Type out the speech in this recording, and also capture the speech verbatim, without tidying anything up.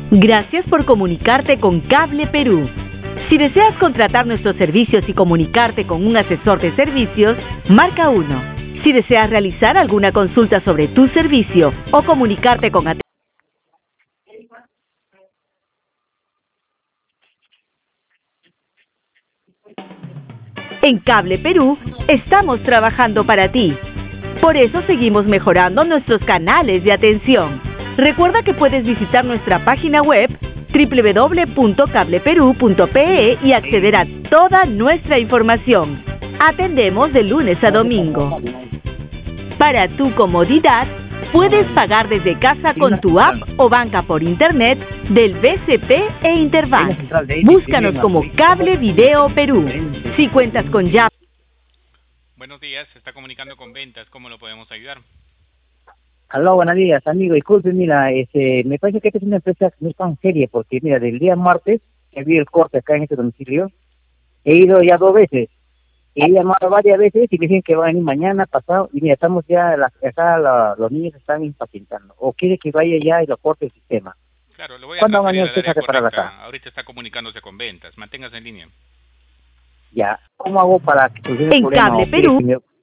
Gracias por comunicarte con Cable Perú. Si deseas contratar nuestros servicios y comunicarte con un asesor de servicios, marca uno. Si deseas realizar alguna consulta sobre tu servicio o comunicarte con atención, en Cable Perú estamos trabajando para ti. Por eso seguimos mejorando nuestros canales de atención. Recuerda que puedes visitar nuestra página web doble u doble u doble u punto cable perú punto pe e y acceder a toda nuestra información. Atendemos de lunes a domingo. Para tu comodidad, puedes pagar desde casa con tu app o banca por internet del B C P e Interbank. Búscanos como Cable Video Perú. Si cuentas con ya. Buenos días, se está comunicando con ventas, ¿cómo lo podemos ayudar? Aló, buenos días, amigo. Disculpe, mira, este, me parece que esta es una empresa que no es tan seria, porque mira, del día martes, que vi el corte acá en este domicilio, he ido ya dos veces. He llamado varias veces y me dicen que va a venir mañana, pasado, y mira, estamos ya, la, acá la, los niños están impacientando. O quiere que vaya ya y lo corte el sistema. Claro, lo voy a ¿Cuándo transferir mañana al usted área sabe para correcta. acá? Ahorita está comunicándose con ventas, manténgase en línea. Ya, ¿cómo hago para que solucione el En problema? Cable ¿O quiere Perú. que me-